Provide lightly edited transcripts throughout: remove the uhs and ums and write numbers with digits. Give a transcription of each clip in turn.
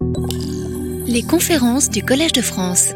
Les conférences du Collège de France.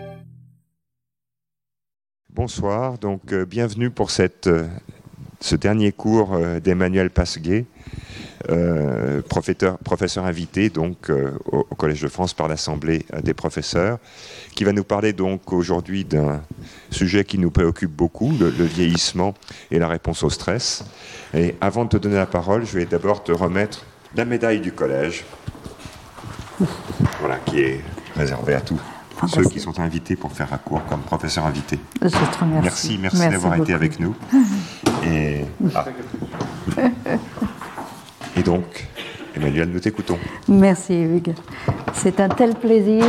Bonsoir, donc bienvenue pour ce dernier cours d'Emmanuel Passeguet, professeur invité donc au Collège de France par l'Assemblée des professeurs, qui va nous parler donc aujourd'hui d'un sujet qui nous préoccupe beaucoup, le vieillissement et la réponse au stress. Et avant de te donner la parole, je vais d'abord te remettre la médaille du Collège, voilà, qui est réservée à tous ceux qui sont invités pour faire un cours comme professeur invité. Je te remercie. Merci d'avoir été avec nous. Et donc, Emmanuel, nous t'écoutons. Merci Hugues. C'est un tel plaisir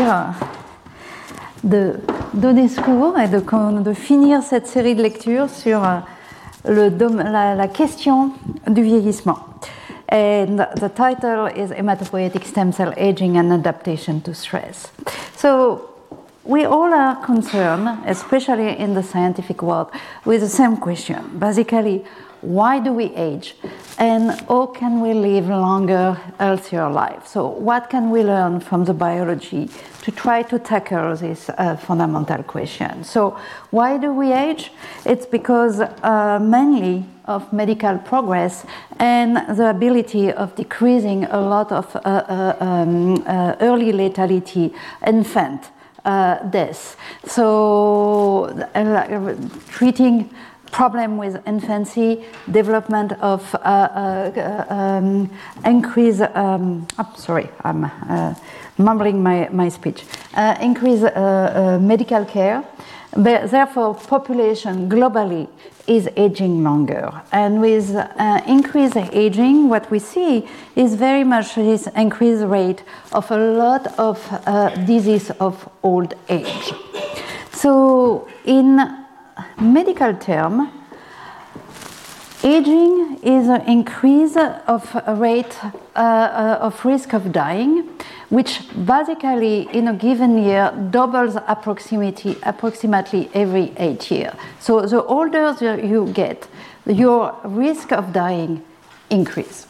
de donner ce cours et de finir cette série de lectures sur la question du vieillissement. And the title is Hematopoietic Stem Cell Aging and Adaptation to Stress. So we all are concerned, especially in the scientific world, with the same question. Basically, why do we age? And how can we live longer, healthier lives? So what can we learn from the biology to try to tackle this fundamental question? So why do we age? It's because mainly of medical progress and the ability of decreasing a lot of early lethality infant death. So treating problem with infancy, development of increase, I'm sorry, I'm mumbling my speech, increase medical care, but therefore population globally is aging longer. And with increased aging, what we see is very much this increased rate of a lot of disease of old age. So in medical term, aging is an increase of a rate of risk of dying, which basically in a given year doubles approximately every 8 years. So the older you get, your risk of dying increase.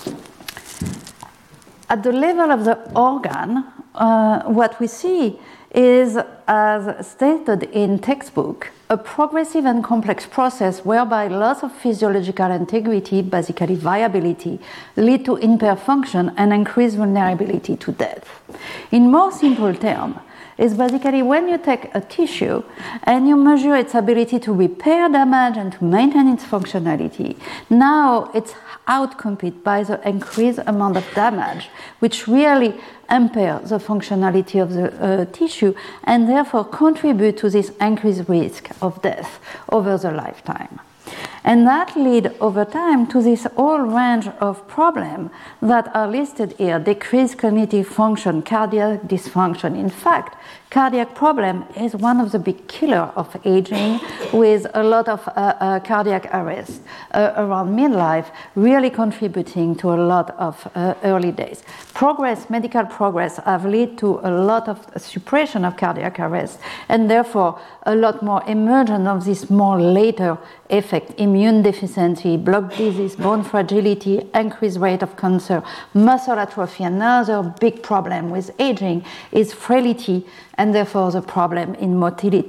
At the level of the organ, what we see is, as stated in textbook, a progressive and complex process whereby loss of physiological integrity, basically viability, lead to impaired function and increased vulnerability to death. In more simple terms, it's basically when you take a tissue and you measure its ability to repair damage and to maintain its functionality, now it's outcompeted by the increased amount of damage, which really impair the functionality of the tissue and therefore contribute to this increased risk of death over the lifetime. And that lead over time to this whole range of problems that are listed here: decreased cognitive function, cardiac dysfunction. In fact, cardiac problem is one of the big killers of aging, with a lot of cardiac arrest around midlife, really contributing to a lot of early days. Medical progress have led to a lot of suppression of cardiac arrest, and therefore a lot more emergence of this more later effect: immune deficiency, blood disease, bone fragility, increased rate of cancer, muscle atrophy. Another big problem with aging is frailty, and therefore the problem in motility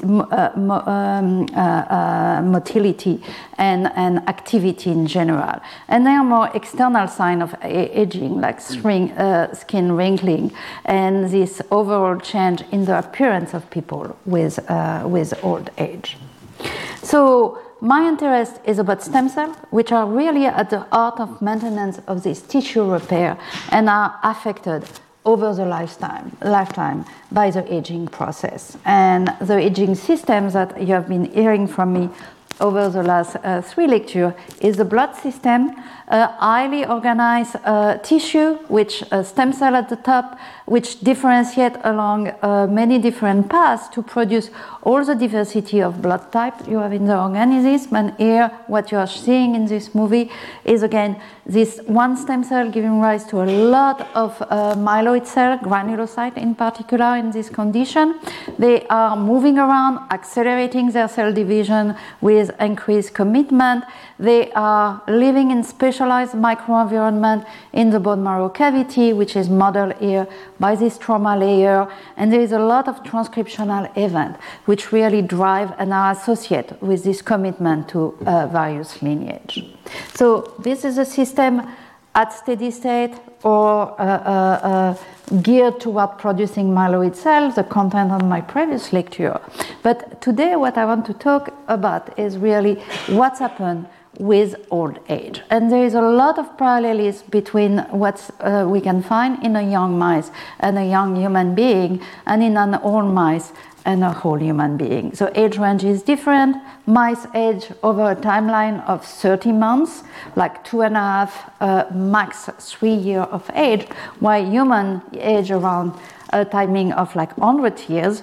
and activity in general. And there are more external signs of aging, like skin wrinkling, and this overall change in the appearance of people with old age. So my interest is about stem cells, which are really at the heart of maintenance of this tissue repair and are affected over the lifetime by the aging process. And the aging systems that you have been hearing from me over the last 3 lectures is the blood system, highly organized tissue, which stem cell at the top, which differentiate along many different paths to produce all the diversity of blood types you have in the organism. And here, what you are seeing in this movie is again this one stem cell giving rise to a lot of myeloid cell, granulocyte in particular in this condition. They are moving around, accelerating their cell division with with increased commitment. They are living in specialized microenvironment in the bone marrow cavity, which is modeled here by this trauma layer. And there is a lot of transcriptional events which really drive and are associated with this commitment to various lineage. So this is a system at steady state or geared toward producing myeloid cells, the content of my previous lecture. But today what I want to talk about is really what's happened with old age. And there is a lot of parallelism between what we can find in a young mice and a young human being, and in an old mice and a whole human being. So age range is different. Mice age over a timeline of 30 months, like 2.5, max 3 years of age, while human age around a timing of like 100 years.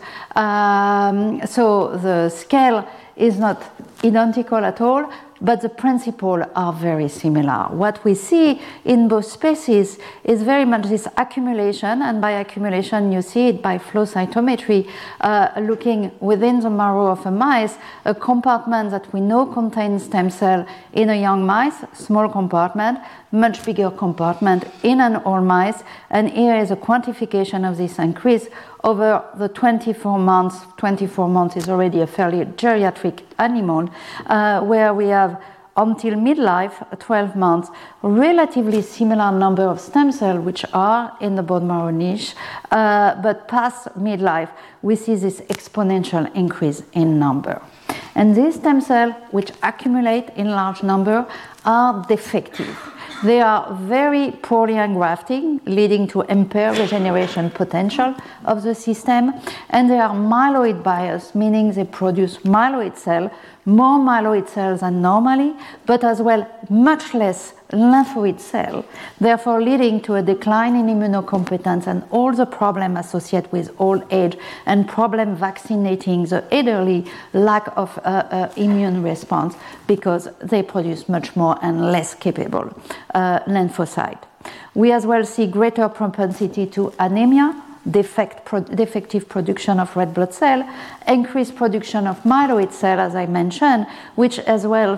So the scale is not identical at all, but the principles are very similar. What we see in both species is very much this accumulation, and by accumulation you see it by flow cytometry, looking within the marrow of a mice, a compartment that we know contains stem cell in a young mice, small compartment, much bigger compartment in an old mice, and here is a quantification of this increase over the 24 months. 24 months is already a fairly geriatric animal, where we have until midlife, 12 months, relatively similar number of stem cells which are in the bone marrow niche, but past midlife, we see this exponential increase in number. And these stem cells, which accumulate in large number, are defective. They are very poorly engrafting, leading to impaired regeneration potential of the system, and they are myeloid biased, meaning they produce myeloid cells, more myeloid cells than normally, but as well much less lymphoid cell, therefore leading to a decline in immunocompetence and all the problems associated with old age and problem vaccinating the elderly, lack of immune response, because they produce much more and less capable lymphocyte. We as well see greater propensity to anemia, defective production of red blood cell, increased production of myeloid cell, as I mentioned, which as well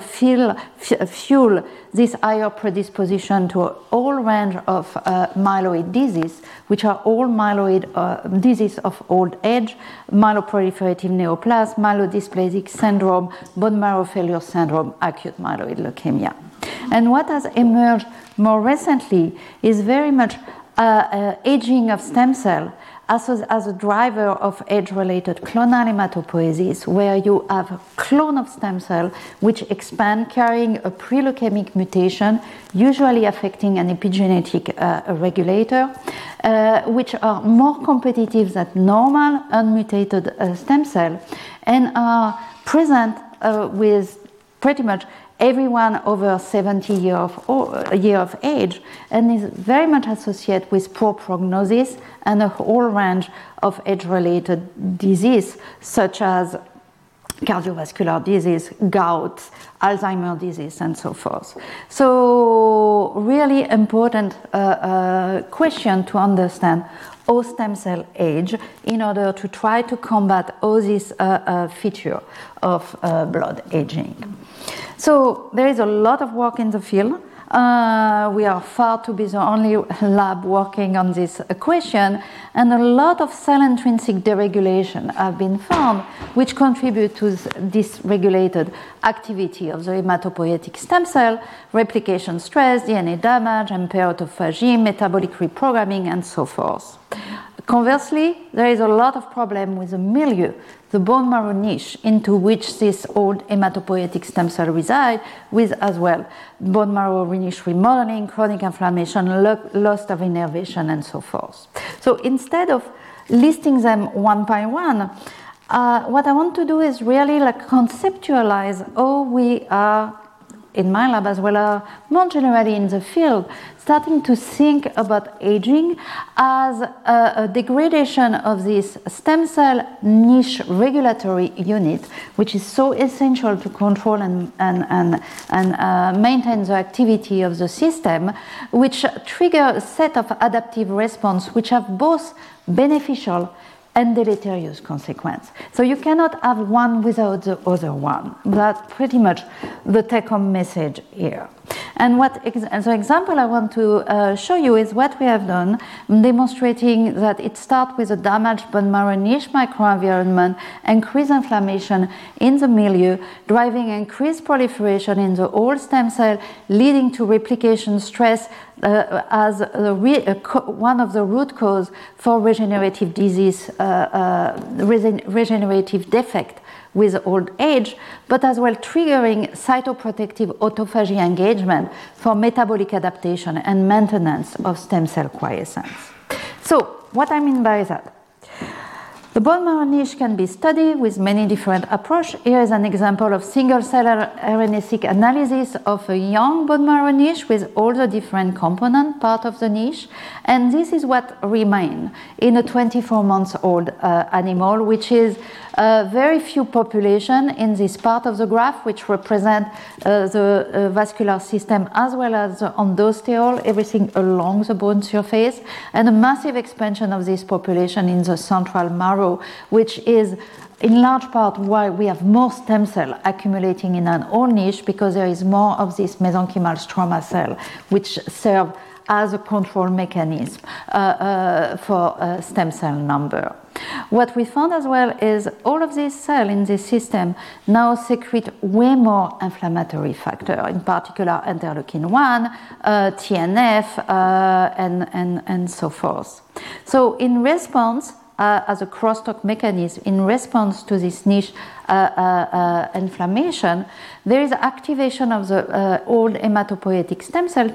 fuel this higher predisposition to a whole range of myeloid disease, which are all myeloid disease of old age, myeloproliferative neoplasm, myelodysplasic syndrome, bone marrow failure syndrome, acute myeloid leukemia. And what has emerged more recently is very much aging of stem cell as a driver of age-related clonal hematopoiesis, where you have a clone of stem cell which expand, carrying a pre-leukemic mutation, usually affecting an epigenetic regulator, which are more competitive than normal unmutated stem cell, and are present with pretty much everyone over 70 years of age, and is very much associated with poor prognosis and a whole range of age-related disease, such as cardiovascular disease, gout, Alzheimer's disease, and so forth. So really important question to understand all stem cell age in order to try to combat all these features of blood aging. So there is a lot of work in the field. We are far to be the only lab working on this question, and a lot of cell intrinsic deregulation have been found which contribute to this dysregulated activity of the hematopoietic stem cell, replication stress, DNA damage, impaired autophagy, metabolic reprogramming, and so forth. Conversely, there is a lot of problem with the milieu, the bone marrow niche into which this old hematopoietic stem cell reside, with as well bone marrow niche remodeling, chronic inflammation, loss of innervation, and so forth. So instead of listing them one by one, what I want to do is really conceptualize how we are, in my lab as well as more generally in the field, starting to think about aging as a degradation of this stem cell niche regulatory unit, which is so essential to control and maintain the activity of the system, which trigger a set of adaptive response which have both beneficial and deleterious consequence. So you cannot have one without the other one. That's pretty much the take-home message here. And the example I want to show you is what we have done, demonstrating that it starts with a damaged bone marrow niche microenvironment, increased inflammation in the milieu, driving increased proliferation in the whole stem cell, leading to replication stress as one of the root cause for regenerative disease, regenerative defect with old age, but as well triggering cytoprotective autophagy engagement for metabolic adaptation and maintenance of stem cell quiescence. So, what I mean by that? The bone marrow niche can be studied with many different approaches. Here is an example of single-cell RNA-seq analysis of a young bone marrow niche with all the different component part of the niche. And this is what remains in a 24-month-old animal, which is very few population in this part of the graph, which represent the vascular system as well as the endosteal, everything along the bone surface, and a massive expansion of this population in the central marrow, which is in large part why we have more stem cell accumulating in an old niche, because there is more of this mesenchymal stroma cell, which serve as a control mechanism for stem cell number. What we found as well is all of these cells in this system now secrete way more inflammatory factor, in particular interleukin-1, TNF, and so forth. So in response, as a crosstalk mechanism, in response to this niche inflammation, there is activation of the old hematopoietic stem cell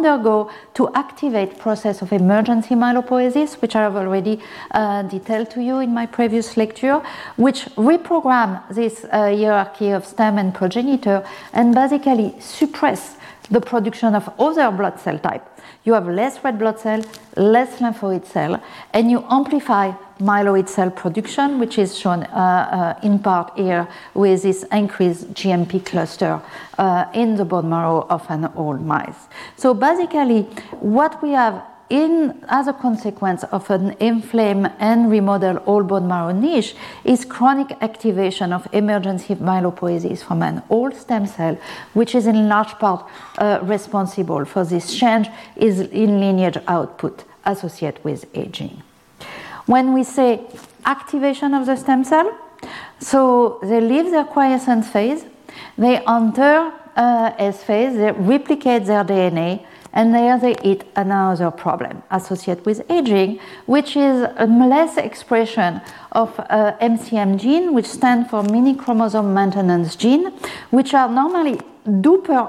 to activate process of emergency myelopoiesis, which I have already detailed to you in my previous lecture, which reprogram this hierarchy of stem and progenitor and basically suppress the production of other blood cell type. You have less red blood cell, less lymphoid cell, and you amplify myeloid cell production, which is shown in part here with this increased GMP cluster in the bone marrow of an old mice. So basically, what we have as a consequence of an inflamed and remodeled old bone marrow niche is chronic activation of emergency myelopoiesis from an old stem cell, which is in large part responsible for this change in lineage output associated with aging. When we say activation of the stem cell, so they leave their quiescence phase, they enter S phase, they replicate their DNA, and there they hit another problem associated with aging, which is a less expression of MCM gene, which stands for mini chromosome maintenance gene, which are normally duper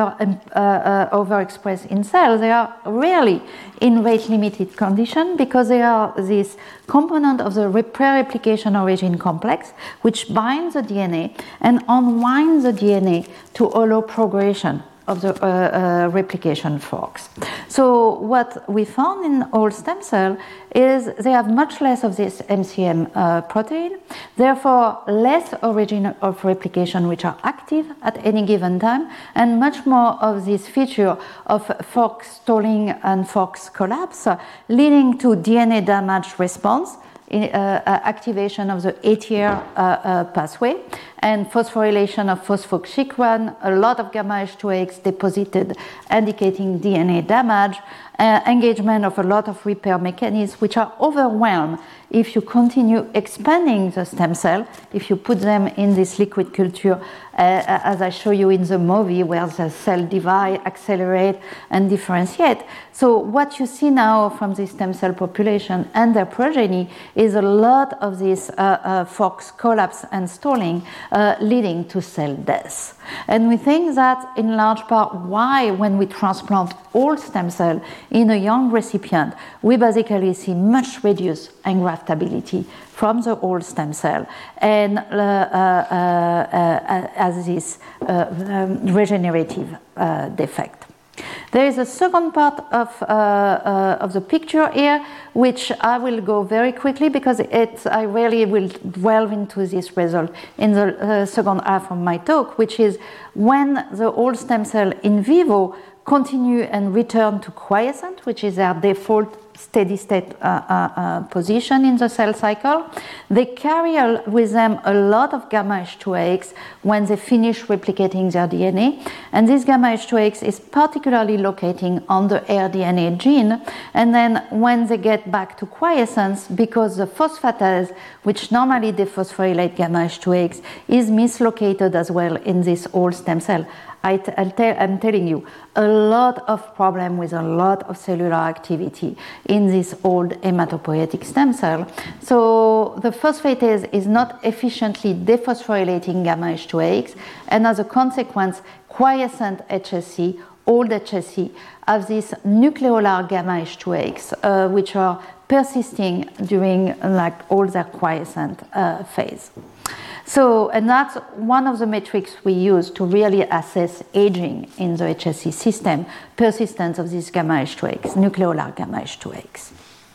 overexpressed in cells. They are rarely in rate-limited condition because they are this component of the pre-replication origin complex, which binds the DNA and unwinds the DNA to allow progression of the replication forks. So what we found in all stem cell is they have much less of this MCM protein, therefore less origin of replication which are active at any given time, and much more of this feature of fork stalling and forks collapse, leading to DNA damage response, activation of the ATR pathway, and phosphorylation of phospho-CHIK1, a lot of gamma H2AX deposited, indicating DNA damage, engagement of a lot of repair mechanisms, which are overwhelmed if you continue expanding the stem cell, if you put them in this liquid culture, as I show you in the movie, where the cell divide, accelerate, and differentiate. So what you see now from the stem cell population and their progeny is a lot of this forks collapse and stalling, leading to cell death. And we think that in large part why when we transplant all stem cell in a young recipient, we basically see much reduced engraftability from the old stem cell and as this regenerative defect. There is a second part of the picture here, which I will go very quickly because I really will delve into this result in the second half of my talk, which is when the old stem cell in vivo continue and return to quiescent, which is their default steady state position in the cell cycle. They carry with them a lot of gamma H2AX when they finish replicating their DNA. And this gamma H2AX is particularly locating on the AirDNA gene. And then when they get back to quiescence, because the phosphatase, which normally dephosphorylate gamma H2AX, is mislocated as well in this old stem cell. I'm telling you, a lot of problem with a lot of cellular activity in this old hematopoietic stem cell. So the phosphatase is not efficiently dephosphorylating gamma H2AX, and as a consequence, quiescent HSC, old HSC, have this nucleolar gamma H2AX, which are persisting during all their quiescent phase. So, and that's one of the metrics we use to really assess aging in the HSC system, persistence of this gamma H2AX, nucleolar gamma H2AX.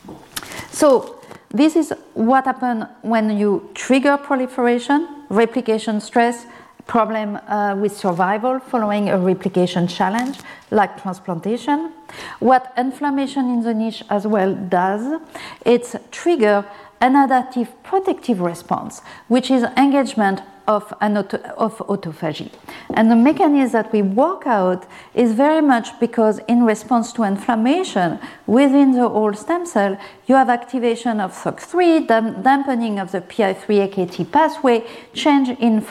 So, this is what happens when you trigger proliferation, replication stress, problem with survival following a replication challenge like transplantation. What inflammation in the niche as well does, it's trigger an adaptive protective response, which is engagement of autophagy. And the mechanism that we work out is very much because in response to inflammation within the whole stem cell, you have activation of FOX3, dampening of the PI3-AKT pathway, change in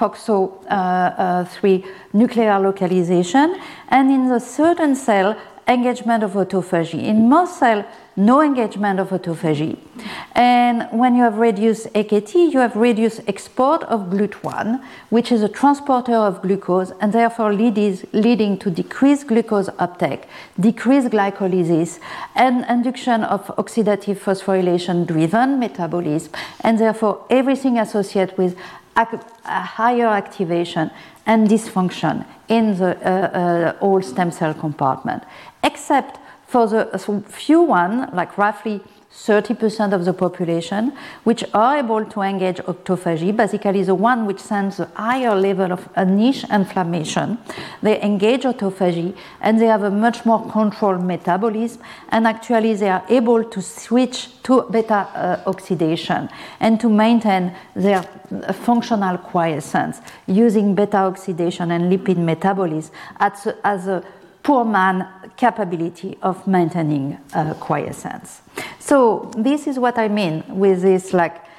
FOXO3 nuclear localization, and in the certain cell, engagement of autophagy. In most cells, no engagement of autophagy. And when you have reduced AKT, you have reduced export of GLUT1, which is a transporter of glucose, and therefore leading to decreased glucose uptake, decreased glycolysis, and induction of oxidative phosphorylation-driven metabolism, and therefore everything associated with a higher activation and dysfunction in the whole stem cell compartment, except for the few one, like roughly 30% of the population, which are able to engage autophagy, basically the one which sends a higher level of a niche inflammation. They engage autophagy and they have a much more controlled metabolism, and actually they are able to switch to beta oxidation and to maintain their functional quiescence using beta oxidation and lipid metabolism as a poor man capability of maintaining quiescence. So this is what I mean with this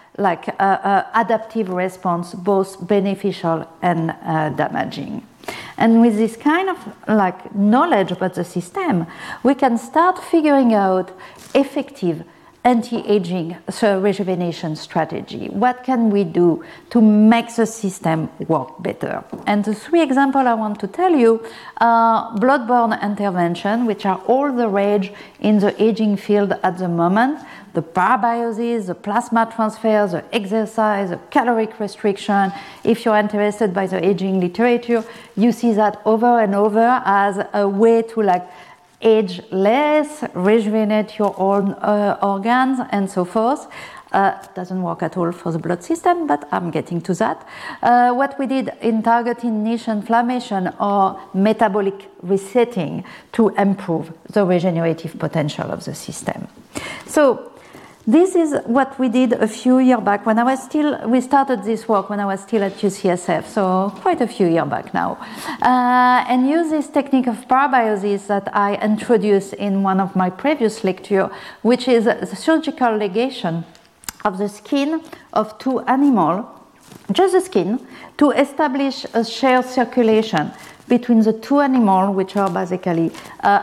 adaptive response, both beneficial and damaging. And with this kind of knowledge about the system, we can start figuring out effective anti-aging rejuvenation strategy. What can we do to make the system work better? And the three examples I want to tell you are blood-borne intervention, which are all the rage in the aging field at the moment. The parabiosis, the plasma transfer, the exercise, the caloric restriction. If you're interested by the aging literature, you see that over and over as a way to age less, rejuvenate your own organs, and so forth. Doesn't work at all for the blood system, but I'm getting to that. What we did in targeting niche inflammation or metabolic resetting to improve the regenerative potential of the system. So this is what we did a few years back when we started this work when I was still at UCSF, so quite a few years back now. And use this technique of parabiosis that I introduced in one of my previous lectures, which is the surgical ligation of the skin of two animals, just the skin, to establish a shared circulation between the two animals, which are basically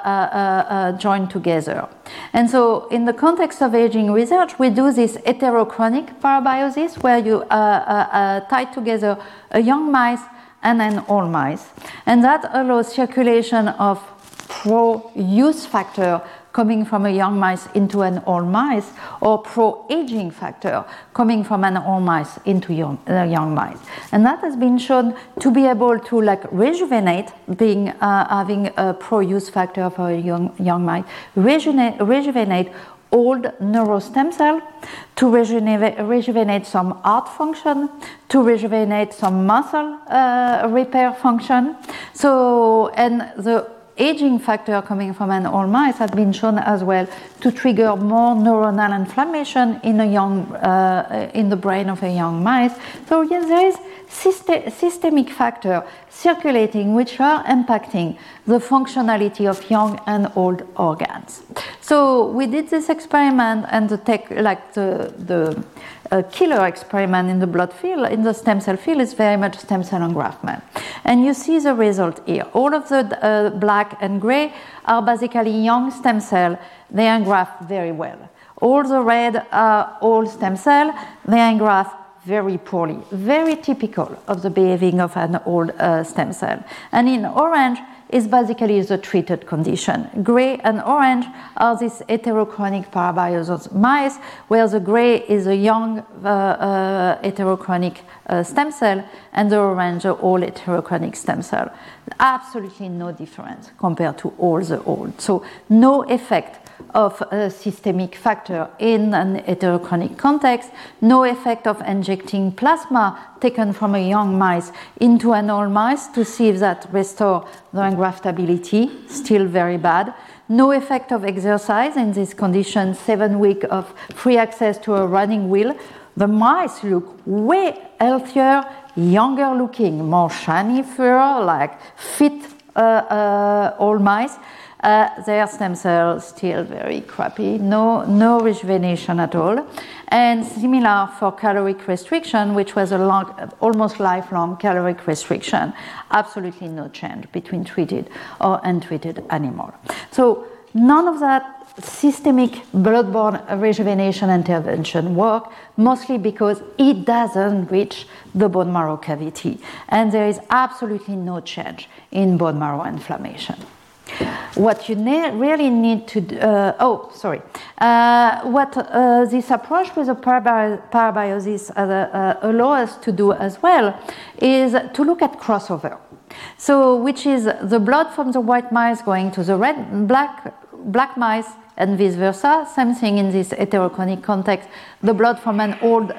joined together. And so in the context of aging research, we do this heterochronic parabiosis, where you tie together a young mice and an old mice. And that allows circulation of pro-use factor coming from a young mice into an old mice, or pro-aging factor coming from an old mice into young mice. And that has been shown to be able to rejuvenate, having a pro-use factor for a young mice, rejuvenate old neurostem cell, to rejuvenate some heart function, to rejuvenate some muscle repair function. So, and the aging factor coming from an old mice has been shown as well to trigger more neuronal inflammation in in the brain of a young mice. So yes, there is systemic factor circulating which are impacting the functionality of young and old organs. So we did this experiment, and the killer experiment in the blood field, in the stem cell field, is very much stem cell engraftment. And you see the result here. All of the black and gray are basically young stem cell. They engraft very well. All the red are old stem cell. They engraft very poorly, very typical of the behaving of an old stem cell. And in orange is basically the treated condition. Gray and orange are these heterochronic parabiosis mice, where the gray is a young heterochronic stem cell, and the orange are all heterochronic stem cell. Absolutely no difference compared to all the old. So no effect of a systemic factor in an heterochronic context, no effect of injecting plasma taken from a young mice into an old mice to see if that restores the engraftability, still very bad. No effect of exercise in this condition, 7 weeks of free access to a running wheel. The mice look way healthier, younger looking, more shiny fur, like fit old mice. Their stem cells still very crappy, no rejuvenation at all. And similar for caloric restriction, which was a almost lifelong caloric restriction, absolutely no change between treated or untreated animal. So none of that systemic blood-borne rejuvenation intervention work, mostly because it doesn't reach the bone marrow cavity, and there is absolutely no change in bone marrow inflammation. What you really need to do, this approach with the parabiosis allows us to do as well is to look at crossover. So, which is the blood from the white mice going to the black mice, and vice versa. Same thing in this heterochronic context. The blood from an old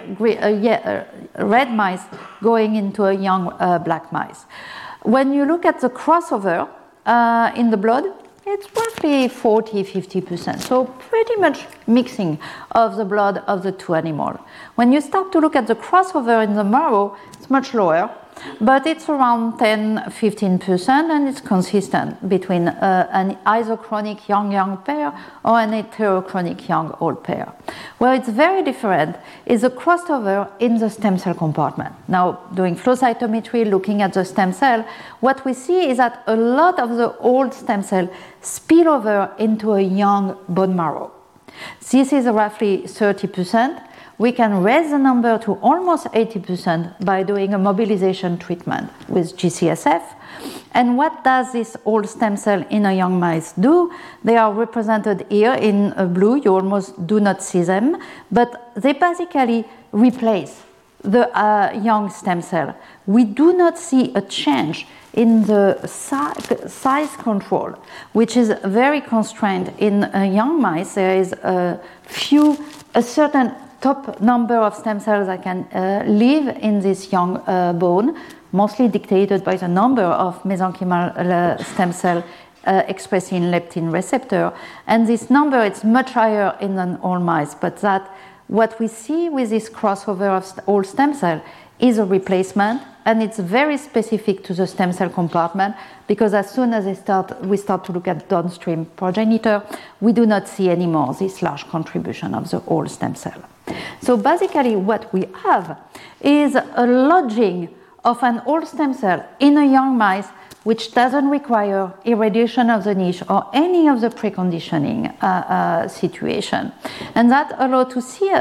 red mice going into a young black mice. When you look at the crossover in the blood, it's roughly 40-50%. So pretty much mixing of the blood of the two animals. When you start to look at the crossover in the marrow, it's much lower, but it's around 10-15%, and it's consistent between an isochronic young pair or an heterochronic young-old pair. Where it's very different is the crossover in the stem cell compartment. Now, doing flow cytometry, looking at the stem cell, what we see is that a lot of the old stem cell spill over into a young bone marrow. This is roughly 30%. We can raise the number to almost 80% by doing a mobilization treatment with GCSF. And what does this old stem cell in a young mice do? They are represented here in blue. You almost do not see them, but they basically replace the young stem cell. We do not see a change in the size control, which is very constrained in young mice. There is a certain top number of stem cells that can live in this young bone, mostly dictated by the number of mesenchymal stem cell expressing leptin receptor. And this number is much higher in an old mice, but that what we see with this crossover of old stem cell is a replacement, and it's very specific to the stem cell compartment, because as soon as we start to look at downstream progenitor, we do not see anymore this large contribution of the old stem cell. So basically what we have is a lodging of an old stem cell in a young mice, which doesn't require irradiation of the niche or any of the preconditioning situation. And that allows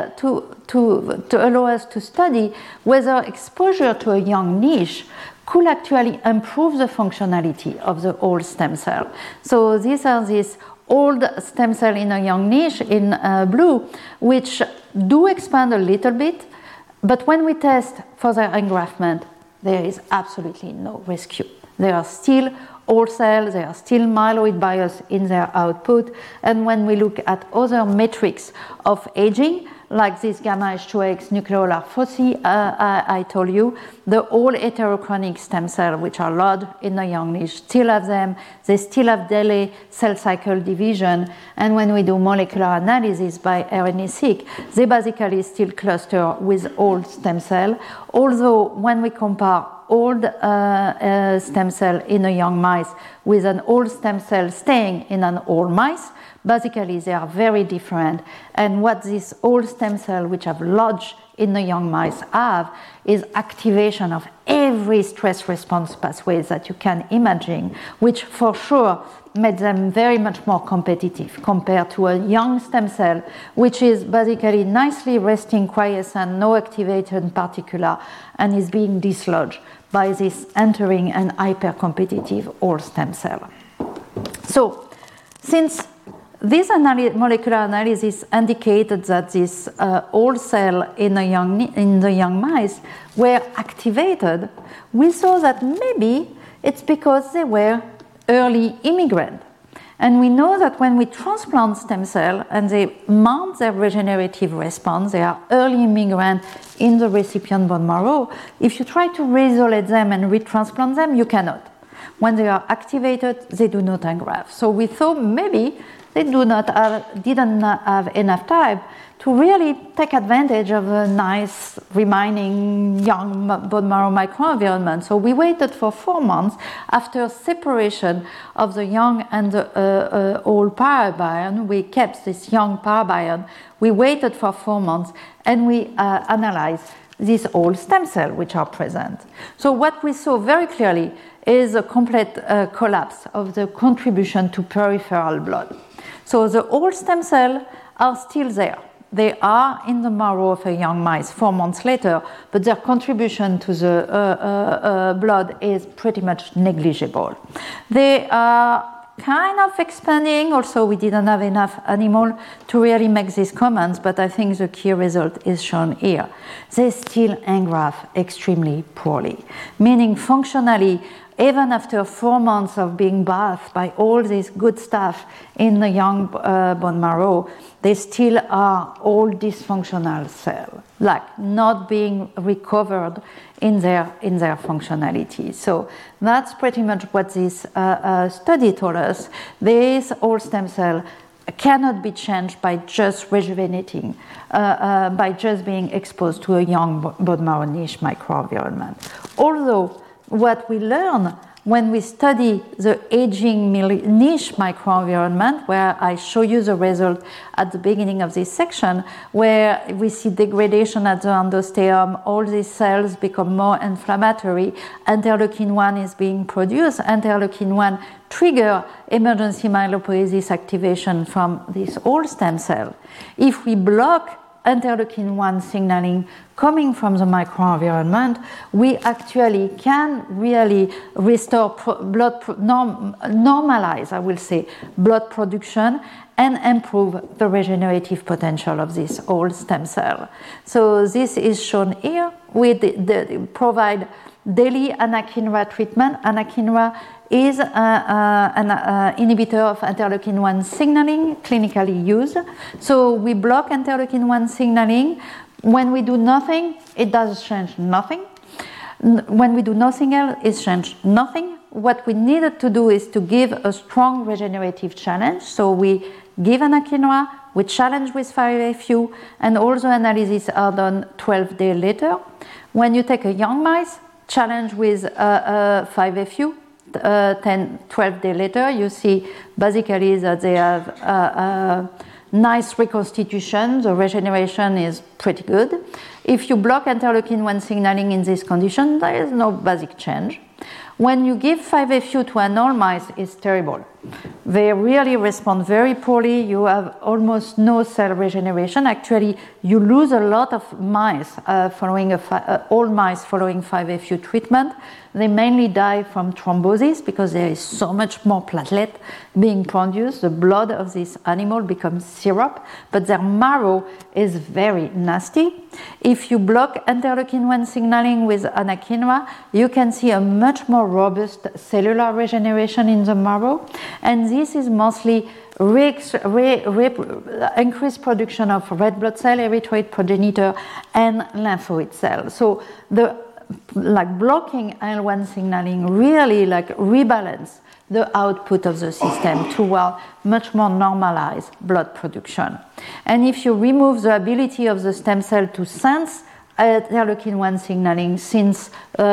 allow us to study whether exposure to a young niche could actually improve the functionality of the old stem cell. So these are these old stem cell in a young niche in blue, which do expand a little bit, but when we test for their engraftment, there is absolutely no rescue. They are still old cells, they are still myeloid bias in their output, and when we look at other metrics of aging, like this gamma H2X nucleolar foci I told you. The all heterochronic stem cells, which are large in the young niche, still have them. They still have delay cell cycle division. And when we do molecular analysis by RNA-seq, they basically still cluster with old stem cell. Although when we compare old stem cell in a young mice with an old stem cell staying in an old mice, basically they are very different. And what these old stem cells, which have lodged in the young mice, have is activation of every stress response pathways that you can imagine, which for sure made them very much more competitive compared to a young stem cell, which is basically nicely resting quiescent, no activated particular, and is being dislodged by this entering an hyper-competitive old stem cell. So, since this molecular analysis indicated that this old cell in the young mice were activated, we saw that maybe it's because they were early immigrant. And we know that when we transplant stem cells and they mount their regenerative response, they are early immigrant in the recipient bone marrow. If you try to re-isolate them and retransplant them, you cannot. When they are activated, they do not engraft. So we thought maybe they didn't have enough time to really take advantage of a nice remaining young bone marrow microenvironment. So we waited for 4 months after separation of the young and the old parabion. We kept this young parabion. We waited for 4 months and we analyzed these old stem cells which are present. So what we saw very clearly is a complete collapse of the contribution to peripheral blood. So the old stem cells are still there. They are in the marrow of a young mice 4 months later, but their contribution to the blood is pretty much negligible. They are kind of expanding. Also, we didn't have enough animal to really make these comments, but I think the key result is shown here. They still engraft extremely poorly, meaning functionally, even after 4 months of being bathed by all this good stuff in the young bone marrow, they still are all dysfunctional cells, like not being recovered in their functionality. So that's pretty much what this study told us. These old stem cells cannot be changed by just rejuvenating, by just being exposed to a young bone marrow niche microenvironment. Although what we learn when we study the aging niche microenvironment, where I show you the result at the beginning of this section, where we see degradation at the endosteum, all these cells become more inflammatory, interleukin-1 is being produced, interleukin-1 trigger emergency myelopoiesis activation from this old stem cell. If we block interleukin-1 signaling coming from the microenvironment, we actually can really restore normalize, I will say, blood production and improve the regenerative potential of this old stem cell. So this is shown here. We provide daily anakinra treatment. Anakinra is an inhibitor of interleukin-1 signaling, clinically used. So we block interleukin-1 signaling. When we do nothing, it does change nothing. When we do nothing else, it changes nothing. What we needed to do is to give a strong regenerative challenge. So we give anakinra, we challenge with 5-FU, and all the analyses are done 12 days later. When you take a young mice, challenge with 5-FU, 12 days later, you see basically that they have nice reconstitution. The regeneration is pretty good. If you block interleukin-1 signaling in this condition, there is no basic change. When you give 5-FU to an old mice, it's terrible. They really respond very poorly. You have almost no cell regeneration. Actually, you lose a lot of mice following old mice following 5-FU treatment. They mainly die from thrombosis because there is so much more platelet being produced. The blood of this animal becomes syrup, but their marrow is very nasty. If you block interleukin-1 signaling with anakinra, you can see a much more robust cellular regeneration in the marrow. And this is mostly increased production of red blood cell, erythroid progenitor, and lymphoid cells. So the blocking IL-1 signaling really rebalance the output of the system toward much more normalized blood production. And if you remove the ability of the stem cell to sense interleukin-1 signaling since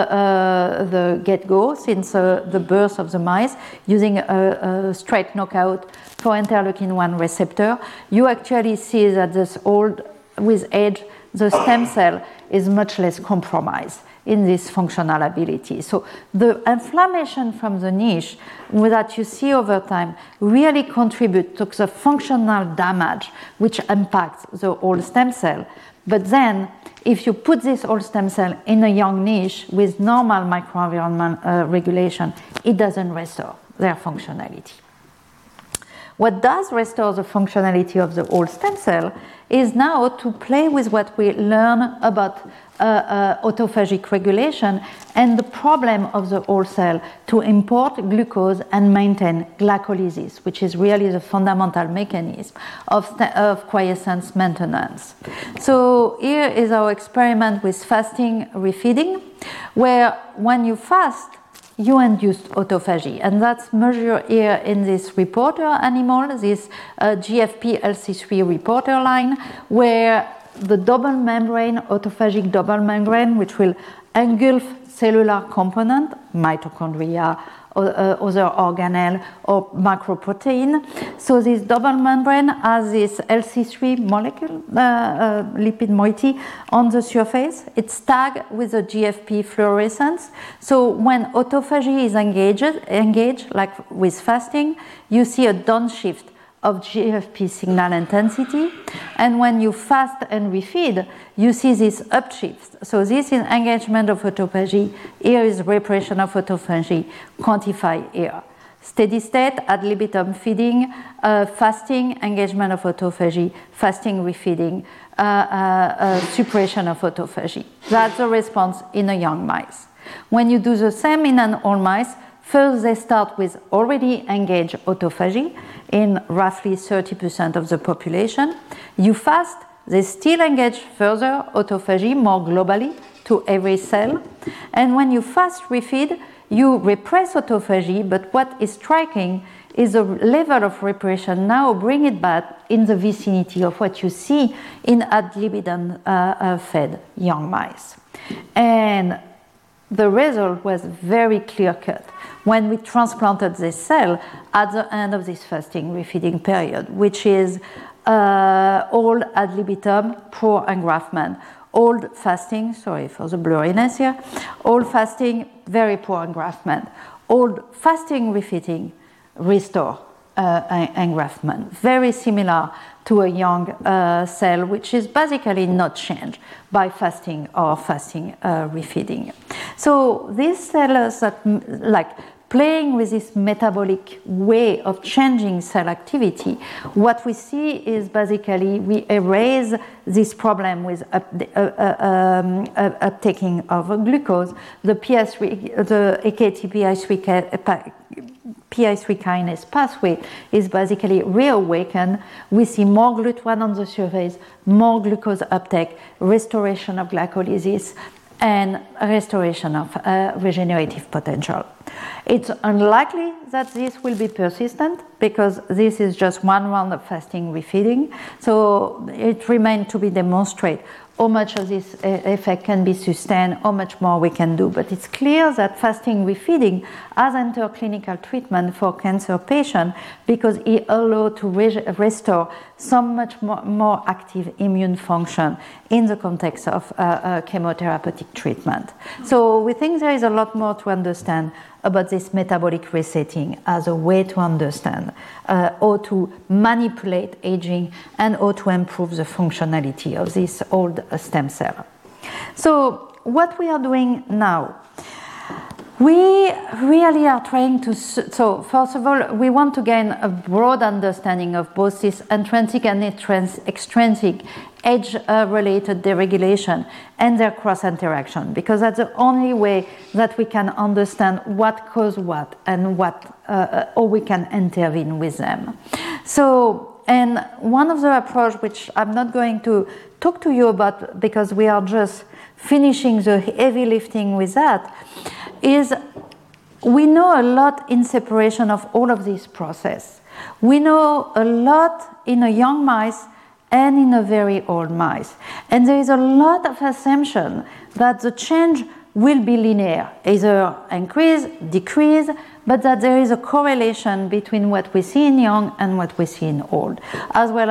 the get-go, since the birth of the mice, using a straight knockout for interleukin-1 receptor, you actually see that with age, the stem cell is much less compromised in this functional ability. So the inflammation from the niche that you see over time really contribute to the functional damage which impacts the whole stem cell. But then, if you put this whole stem cell in a young niche with normal microenvironment regulation, it doesn't restore their functionality. What does restore the functionality of the whole stem cell is now to play with what we learn about autophagic regulation and the problem of the whole cell to import glucose and maintain glycolysis, which is really the fundamental mechanism of quiescence maintenance. So here is our experiment with fasting refeeding, where when you fast, you induce autophagy, and that's measured here in this reporter animal, this GFP LC3 reporter line, where the double membrane, autophagic double membrane, which will engulf cellular component, mitochondria, other organelle, or macroprotein. So this double membrane has this LC3 molecule, lipid moiety, on the surface. It's tagged with a GFP fluorescence. So when autophagy is engaged, like with fasting, you see a downshift of GFP signal intensity, and when you fast and refeed, you see this upshift. So this is engagement of autophagy, here is repression of autophagy, quantified here. Steady state, ad libitum feeding, fasting, engagement of autophagy, fasting refeeding, suppression of autophagy. That's the response in a young mice. When you do the same in an old mice, first they start with already engaged autophagy in roughly 30% of the population. You fast, they still engage further autophagy more globally to every cell. And when you fast refeed, you repress autophagy, but what is striking is the level of repression now bring it back in the vicinity of what you see in ad libitum fed young mice. And the result was very clear-cut when we transplanted this cell at the end of this fasting refeeding period, which is old ad libitum, poor engraftment. Old fasting, sorry for the blurriness here, old fasting, very poor engraftment. Old fasting refeeding, restore engraftment. Very similar to a young cell, which is basically not changed by fasting or fasting refeeding. So this tells us that, playing with this metabolic way of changing cell activity, what we see is basically we erase this problem with uptaking of glucose. The PS3, the AKT PI3 kinase pathway is basically reawakened. We see more GLUT1 on the surface, more glucose uptake, restoration of glycolysis, and restoration of regenerative potential. It's unlikely that this will be persistent because this is just one round of fasting refeeding. So it remains to be demonstrated how much of this effect can be sustained, how much more we can do. But it's clear that fasting refeeding has entered clinical treatment for cancer patients because it allows to restore some much more active immune function in the context of chemotherapeutic treatment. So we think there is a lot more to understand about this metabolic resetting as a way to understand how to manipulate aging and how to improve the functionality of this old stem cell. So what we are doing now, We really are trying to, so first of all, we want to gain a broad understanding of both this intrinsic and extrinsic age-related deregulation and their cross-interaction, because that's the only way that we can understand what causes what and how we can intervene with them. So, and one of the approach, which I'm not going to talk to you about because we are just finishing the heavy lifting with that, is we know a lot in separation of all of this process. We know a lot in a young mice and in a very old mice. And there is a lot of assumption that the change will be linear, either increase, decrease, but that there is a correlation between what we see in young and what we see in old, as well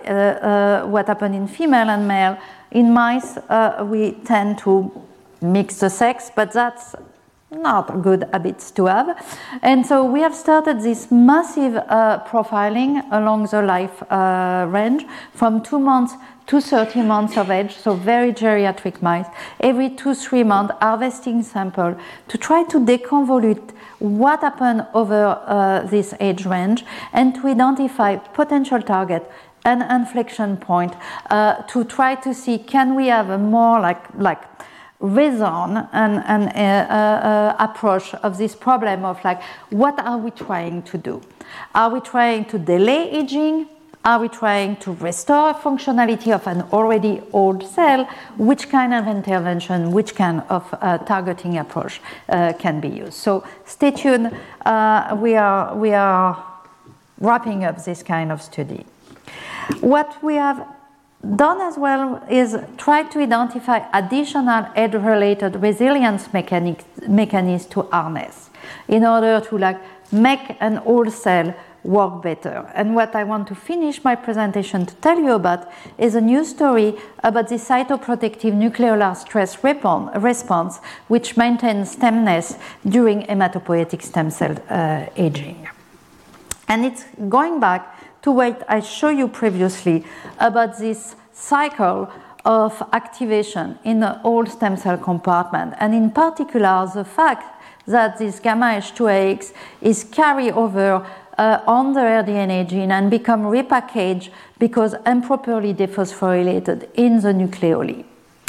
as what happened in female and male. In mice, we tend to mix the sex, but that's not good habits to have. And so we have started this massive profiling along the life range from 2 months to 30 months of age, so very geriatric mice, every 2-3 months harvesting sample to try to deconvolute what happened over this age range and to identify potential target and inflection point to try to see, can we have a more like reason and approach of this problem of like, what are we trying to do? Are we trying to delay aging? Are we trying to restore functionality of an already old cell? Which kind of intervention, which kind of targeting approach can be used? So stay tuned. We are wrapping up this kind of study. What we have done as well is try to identify additional age-related resilience mechanisms to harness in order to like make an old cell work better. And what I want to finish my presentation to tell you about is a new story about the cytoprotective nucleolar stress response which maintains stemness during hematopoietic stem cell aging. And it's going back to what I showed you previously about this cycle of activation in the old stem cell compartment, and in particular the fact that this gamma H2AX is carried over on the rDNA gene and become repackaged because improperly dephosphorylated in the nucleoli.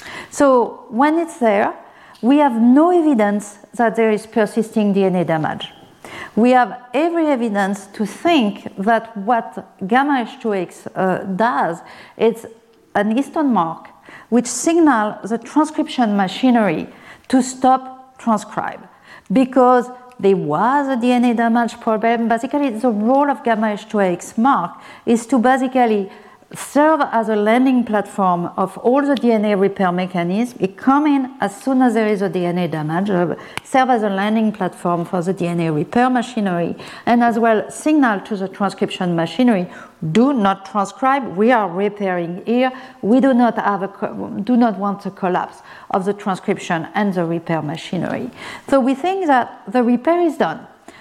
So when it's there, we have no evidence that there is persisting DNA damage. We have every evidence to think that what gamma H2AX does is an histone mark which signals the transcription machinery to stop transcribe, because there was a DNA damage problem. Basically, the role of gamma H2AX mark is to basically serve as a landing platform of all the DNA repair mechanisms. It come in as soon as there is a DNA damage, serve as a landing platform for the DNA repair machinery, and as well signal to the transcription machinery, do not transcribe, we are repairing here, we do not want a collapse of the transcription and the repair machinery. So we think that the repair is done.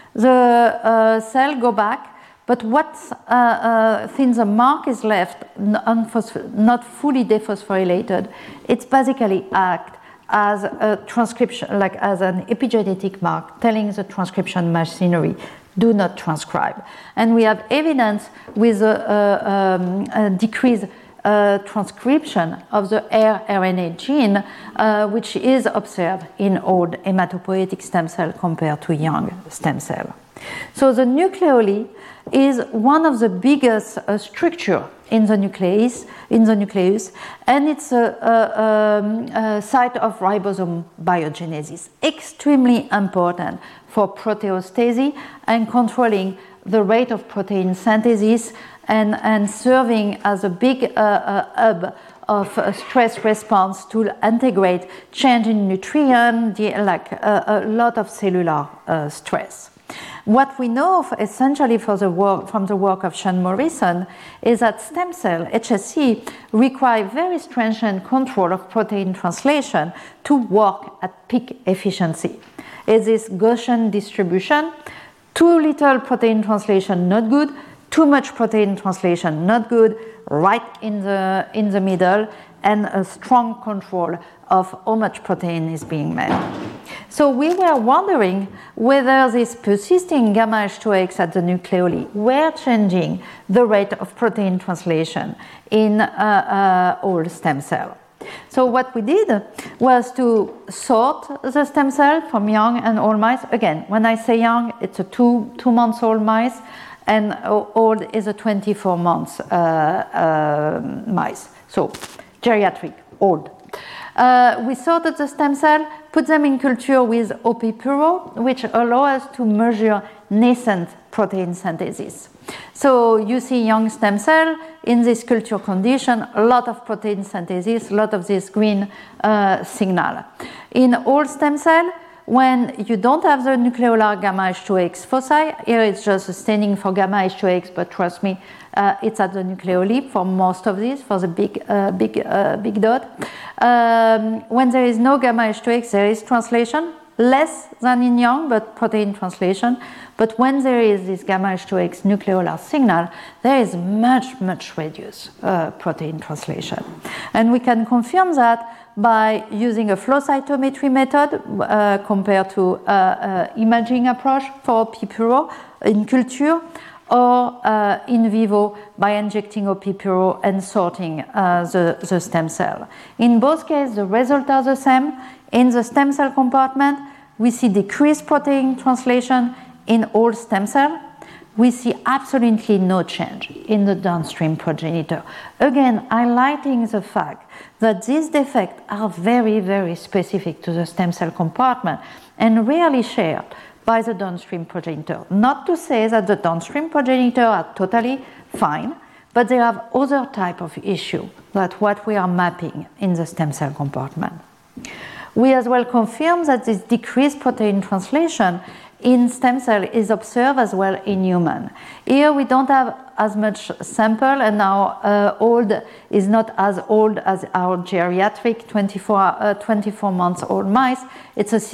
The cell go back, but what since the mark is left not fully dephosphorylated, it's basically act as a transcription, like as an epigenetic mark telling the transcription machinery, do not transcribe. And we have evidence with a decreased transcription of the rRNA gene, which is observed in old hematopoietic stem cell compared to young stem cell. So the nucleoli is one of the biggest structure in the nucleus, and it's a site of ribosome biogenesis, extremely important for proteostasis and controlling the rate of protein synthesis and serving as a big hub of stress response to integrate change in nutrient, like a lot of cellular stress. What we know essentially from the work of Sean Morrison is that stem cell, HSC, require very stringent control of protein translation to work at peak efficiency. It's this Gaussian distribution, too little protein translation, not good, too much protein translation, not good, right in the middle, and a strong control of how much protein is being made. So we were wondering whether this persisting gamma H2AX at the nucleoli were changing the rate of protein translation in all stem cells. So what we did was to sort the stem cell from young and old mice. Again, when I say young, it's a two months old mice, and old is a 24 months mice. So geriatric, old. We sorted the stem cell, put them in culture with OP-Puro, which allow us to measure nascent protein synthesis. So you see young stem cell in this culture condition, a lot of protein synthesis, a lot of this green signal. In old stem cell, when you don't have the nucleolar gamma H2AX foci, here it's just a staining for gamma H2AX, but trust me, it's at the nucleoli for most of these, for the big dot. When there is no gamma H2AX, there is translation, less than in young, but protein translation. But when there is this gamma H2AX nucleolar signal, there is much reduced protein translation. And we can confirm that by using a flow cytometry method compared to imaging approach for OP-Puro in culture, or in vivo by injecting OP-Puro and sorting the stem cell. In both cases, the results are the same. In the stem cell compartment, we see decreased protein translation in all stem cells. We see absolutely no change in the downstream progenitor. Again, highlighting the fact that these defects are very specific to the stem cell compartment and rarely shared by the downstream progenitor. Not to say that the downstream progenitor are totally fine, but they have other type of issue than what we are mapping in the stem cell compartment. We as well confirm that this decreased protein translation in stem cell is observed as well in human. Here we don't have as much sample, and our old is not as old as our geriatric 24 months old mice. It's a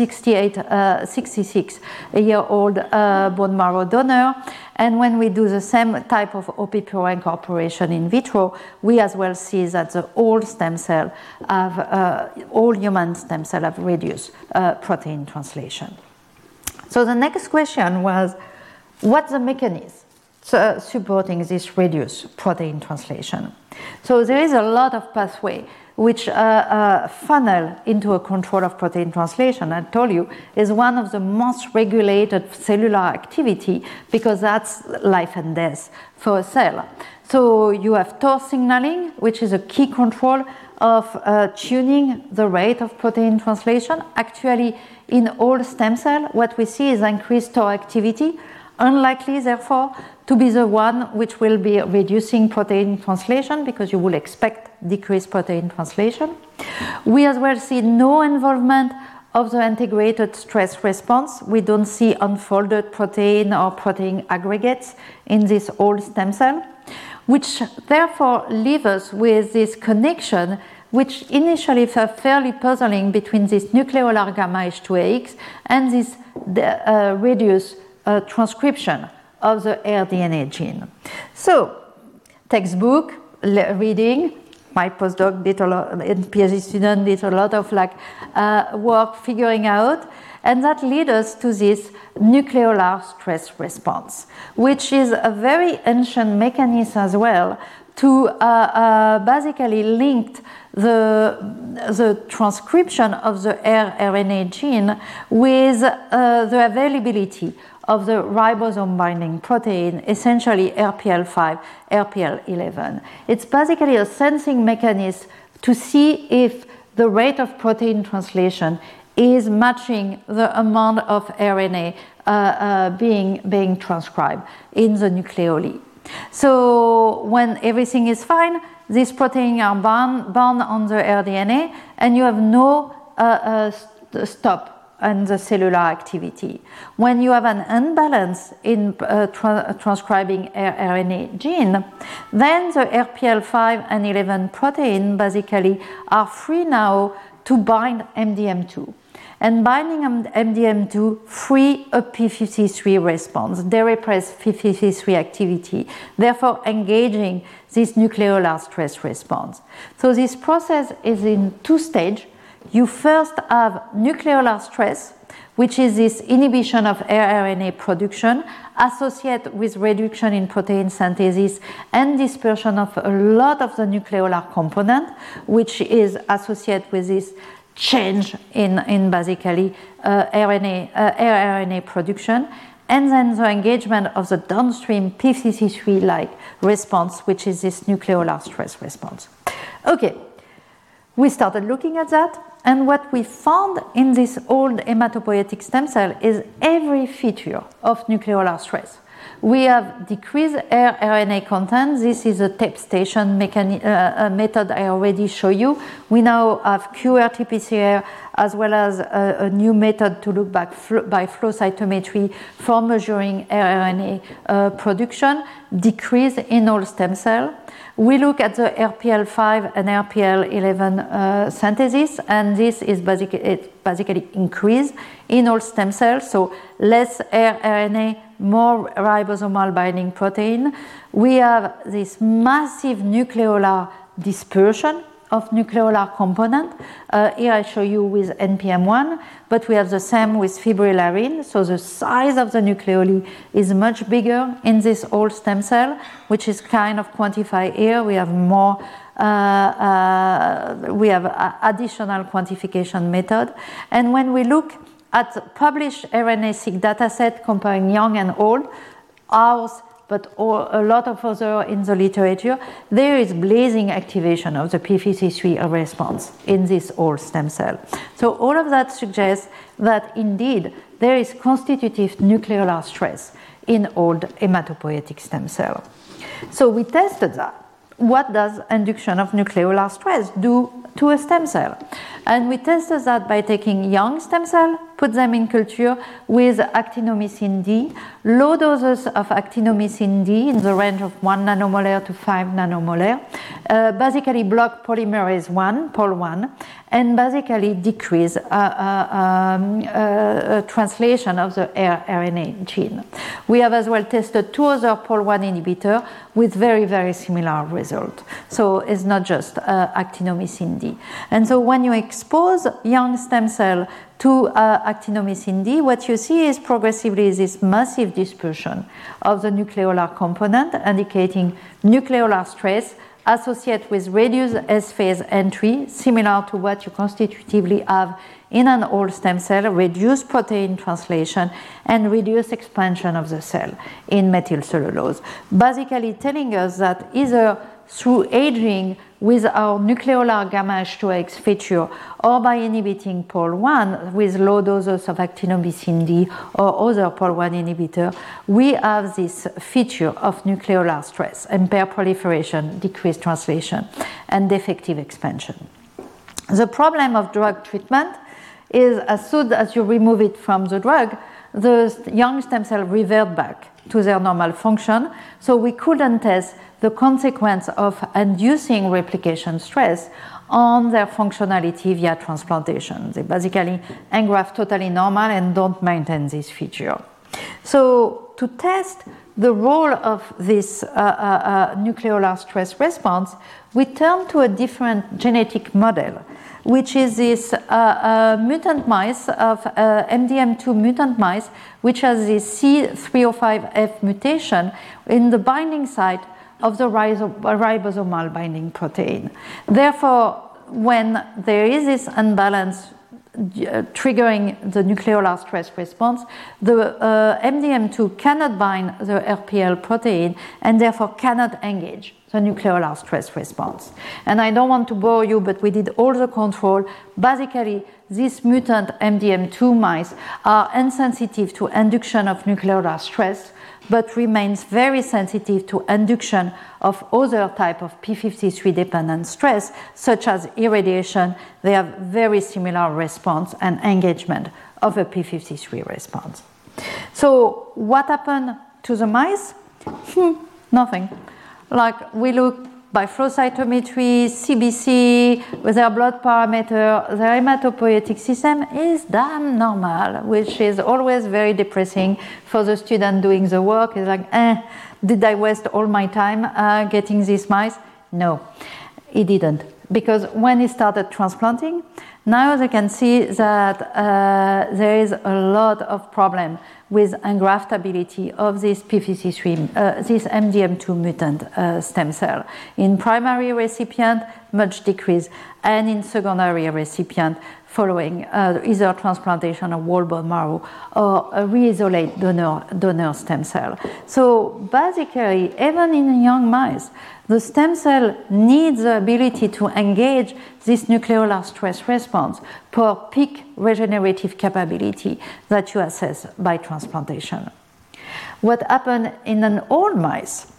66-year-old bone marrow donor. And when we do the same type of OP-Puro incorporation in vitro, we as well see that the all stem cell have, all human stem cell have reduced protein translation. So the next question was, what's the mechanism supporting this reduced protein translation? So there is a lot of pathway which funnel into a control of protein translation. I told you is one of the most regulated cellular activity because that's life and death for a cell. So you have TOR signaling, which is a key control of tuning the rate of protein translation. Actually, in all stem cell, what we see is increased TOR activity, unlikely, therefore, to be the one which will be reducing protein translation because you will expect decreased protein translation. We as well see no involvement of the integrated stress response. We don't see unfolded protein or protein aggregates in this old stem cell, which therefore leave us with this connection which initially felt fairly puzzling between this nucleolar gamma H2AX and this reduced transcription of the rDNA gene. So, textbook reading. My postdoc did a lot, and PhD student did a lot of work figuring out, and that led us to this nucleolar stress response, which is a very ancient mechanism as well to basically link the transcription of the rRNA gene with the availability of the ribosome binding protein, essentially RPL5, RPL11. It's basically a sensing mechanism to see if the rate of protein translation is matching the amount of RNA being transcribed in the nucleoli. So when everything is fine, these proteins are bound on the rDNA, and you have no stop and the cellular activity. When you have an imbalance in transcribing rRNA gene, then the RPL5 and 11 protein basically are free now to bind MDM2. And binding MDM2 free a p53 response. They repress p53 activity, therefore engaging this nucleolar stress response. So this process is in two stages. you first have nucleolar stress, which is this inhibition of rRNA production associated with reduction in protein synthesis and dispersion of a lot of the nucleolar component, which is associated with this change in basically rRNA production, and then the engagement of the downstream p53-like response, which is this nucleolar stress response. Okay, we started looking at that, and what we found in this old hematopoietic stem cell is every feature of nucleolar stress. We have decreased rRNA content. This is a tape station method I already showed you. We now have qRT-PCR as well as a new method to look back by flow cytometry for measuring rRNA production, decrease in all stem cell. We look at the RPL5 and RPL11 synthesis, and this is basically increase in all stem cells, so less rRNA, more ribosomal binding protein. We have this massive nucleolar dispersion of nucleolar component. Here I show you with NPM1, but we have the same with fibrillary. So the size of the nucleoli is much bigger in this old stem cell, which is kind of quantified here. We have more, we have additional quantification method. And when we look at published RNA-seq dataset comparing young and old, ours, but a lot of other in the literature, there is blazing activation of the p53 response in this old stem cell. So all of that suggests that indeed there is constitutive nucleolar stress in old hematopoietic stem cell. So we tested that. What does induction of nucleolar stress do to a stem cell? And we tested that by taking young stem cell, put them in culture with actinomycin D, low doses of actinomycin D in the range of 1 nanomolar to 5 nanomolar, basically block polymerase 1, POL1, and basically decrease translation of the rRNA gene. We have as well tested 2 other POL1 inhibitors with very, very similar result. So it's not just actinomycin D. And so when you expose young stem cell to actinomycin D, what you see is progressively this massive dispersion of the nucleolar component, indicating nucleolar stress associated with reduced S-phase entry, similar to what you constitutively have in an old stem cell, reduced protein translation, and reduced expansion of the cell in methylcellulose. Basically telling us that either through aging with our nucleolar gamma H2AX feature or by inhibiting POL1 with low doses of actinomycin D or other POL1 inhibitor, we have this feature of nucleolar stress, impaired proliferation, decreased translation, and defective expansion. The problem of drug treatment is as soon as you remove it from the drug, the young stem cell revert back to their normal function, so we couldn't test the consequence of inducing replication stress on their functionality via transplantation. They basically engraft totally normal and don't maintain this feature. So to test the role of this nucleolar stress response, we turn to a different genetic model, which is this mutant mice of MDM2 mutant mice, which has this C305F mutation in the binding site of the ribosomal binding protein. Therefore, when there is this imbalance triggering the nucleolar stress response, the MDM2 cannot bind the RPL protein and therefore cannot engage the nucleolar stress response. And I don't want to bore you, but we did all the control. Basically, these mutant MDM2 mice are insensitive to induction of nucleolar stress, but remains very sensitive to induction of other type of p53 dependent stress, such as irradiation. They have very similar response and engagement of a p53 response. So what happened to the mice? Nothing. Like we look by flow cytometry, CBC, with their blood parameter, their hematopoietic system is damn normal, which is always very depressing for the student doing the work. It's like, did I waste all my time getting these mice? No, he didn't. Because when he started transplanting, Now they can see that there is a lot of problem with engraftability of this PVC3, this MDM2 mutant stem cell. In primary recipient, much decrease, and in secondary recipient, following either transplantation of whole bone marrow or a re-isolate donor stem cell. So basically, even in young mice, the stem cell needs the ability to engage this nucleolar stress response for peak regenerative capability that you assess by transplantation. What happened in an old mice?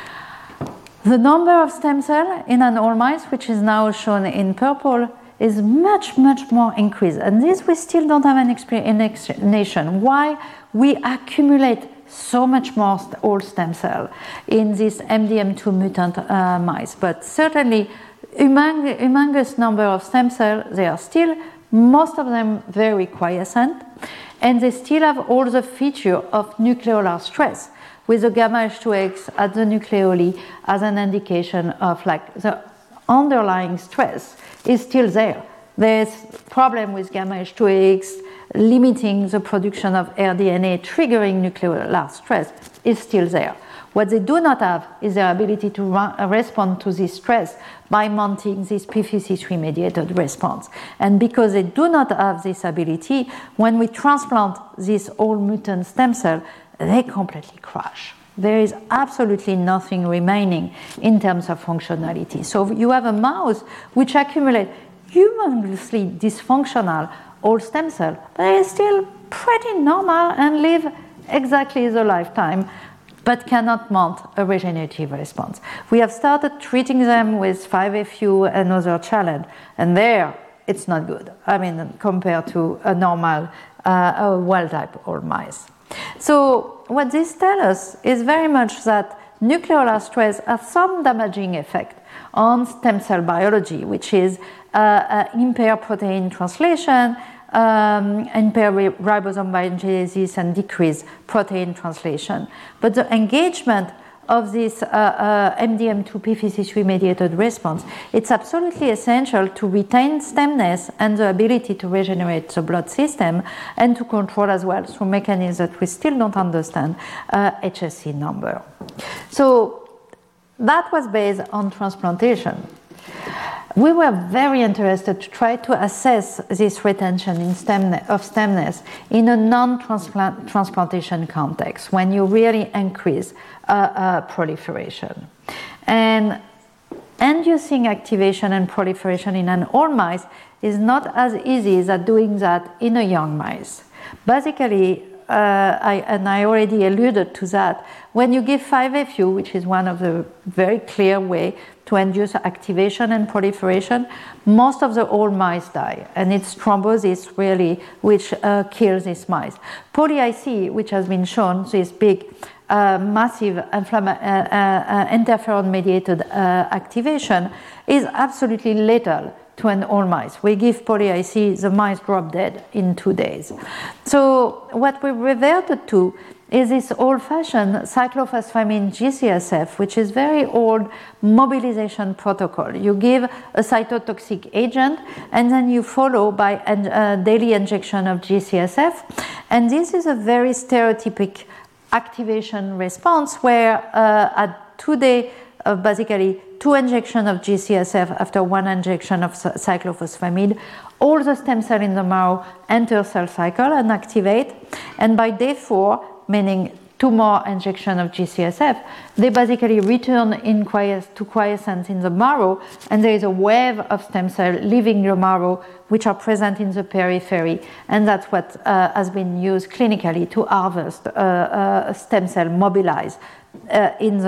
The number of stem cells in an old mice, which is now shown in purple, is much, much more increased. And this we still don't have an explanation why we accumulate so much more old stem cell in this MDM2 mutant mice. But certainly, humongous number of stem cells, they are still, most of them very quiescent, and they still have all the feature of nucleolar stress, with the gamma H2X at the nucleoli as an indication of like the underlying stress is still there. There's problem with gamma H2X limiting the production of rDNA, triggering nucleolar stress is still there. What they do not have is their ability to respond to this stress by mounting this PVC3 mediated response. And because they do not have this ability, when we transplant this old mutant stem cell, they completely crash. There is absolutely nothing remaining in terms of functionality. So you have a mouse which accumulates humongously dysfunctional old stem cell, but is still pretty normal and live exactly the lifetime, but cannot mount a regenerative response. We have started treating them with 5-FU and other challenge, and there it's not good. I mean, compared to a normal wild-type old mice. So what this tells us is very much that nucleolar stress has some damaging effect on stem cell biology, which is impair protein translation, impair ribosome biogenesis, and decrease protein translation. But the engagement of this MDM2 PVC3 mediated response, it's absolutely essential to retain stemness and the ability to regenerate the blood system and to control as well through mechanisms that we still don't understand HSC number. So that was based on transplantation. We were very interested to try to assess this retention of stemness in a non-transplantation context, when you really increase proliferation. And inducing activation and proliferation in an old mice is not as easy as doing that in a young mice. Basically, I already alluded to that, when you give 5-FU, which is one of the very clear way to induce activation and proliferation, most of the old mice die, and it's thrombosis really which kills these mice. Poly-IC, which has been shown, this big massive interferon-mediated activation, is absolutely lethal to an old mice. We give poly-IC, the mice drop dead in 2 days. So what we reverted to is this old-fashioned cyclophosphamide GCSF, which is very old mobilization protocol. You give a cytotoxic agent, and then you follow by daily injection of GCSF. And this is a very stereotypic activation response where at 2 days, basically 2 injections of GCSF after 1 injection of cyclophosphamide, all the stem cells in the marrow enter cell cycle and activate. And by day 4, meaning 2 more injections of GCSF, they basically return to quiescence in the marrow, and there is a wave of stem cells leaving the marrow, which are present in the periphery, and that's what has been used clinically to harvest stem cell mobilized in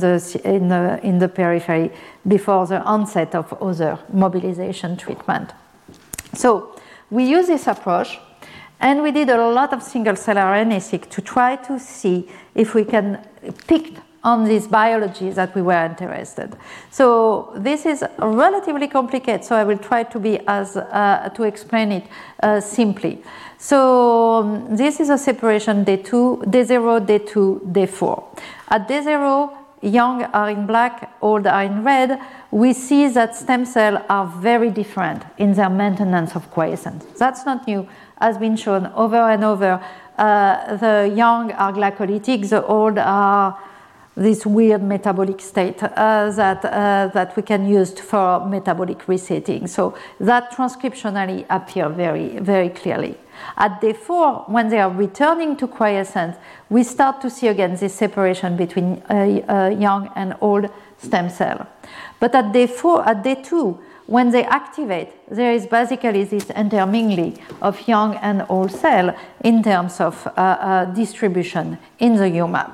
the periphery before the onset of other mobilization treatment. So we use this approach. And we did a lot of single-cell RNA-seq to try to see if we can pick on these biologies that we were interested. So this is relatively complicated, so I will try to be to explain it simply. So this is a separation day 2, day 0, day 2, day 4. At day 0, young are in black, old are in red, we see that stem cells are very different in their maintenance of quiescence. That's not new, has been shown over and over. The young are glycolytic, the old are this weird metabolic state that we can use for metabolic resetting. So that transcriptionally appear very, very clearly. At day 4, when they are returning to quiescence, we start to see again this separation between young and old stem cell. But at day 2, when they activate, there is basically this intermingling of young and old cell in terms of distribution in the UMAP.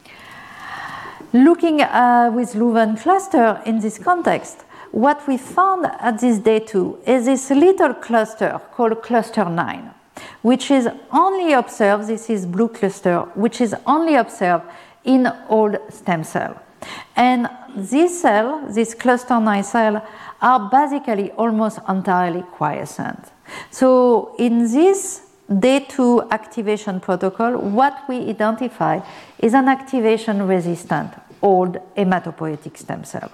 Looking with Leuven cluster in this context, what we found at this day 2 is this little cluster called cluster 9, which is only observed, this is blue cluster, which is only observed in old stem cell. And this cell, this cluster 9 cell, are basically almost entirely quiescent. So in this day 2 activation protocol, what we identify is an activation resistant old hematopoietic stem cell.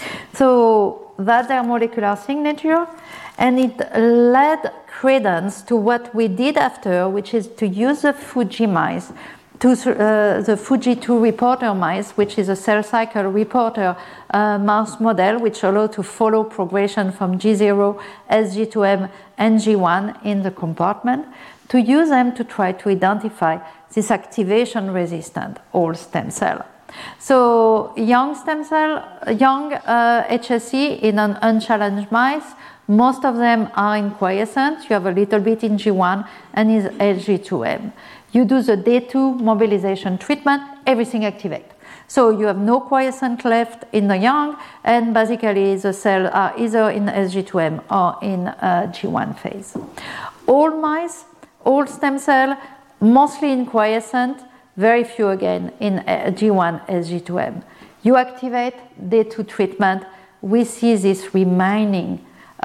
So that's their molecular signature, and it led credence to what we did after, which is to use the Fuji mice, the Fuji2 reporter mice, which is a cell cycle reporter mouse model, which allows to follow progression from G0, SG2M, and G1 in the compartment, to use them to try to identify this activation resistant old stem cell. So young stem cell, young HSC in an unchallenged mice, most of them are in quiescence. You have a little bit in G1 and is SG2M. You do the day 2 mobilization treatment, everything activates. So you have no quiescent left in the young, and basically the cells are either in SG2M or in G1 phase. All mice, all stem cell, mostly in quiescent, very few again in G1, SG2M. You activate day 2 treatment, we see this remaining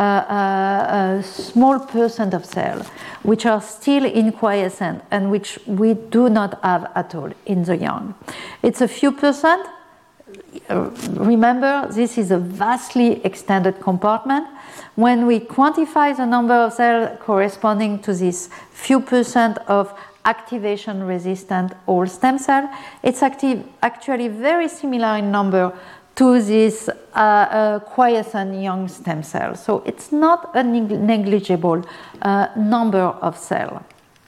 a small percent of cells which are still in quiescent and which we do not have at all in the young. It's a few percent. Remember, this is a vastly extended compartment. When we quantify the number of cells corresponding to this few percent of activation resistant old stem cell, it's actually very similar in number to this quiescent young stem cell. So it's not a negligible number of cells.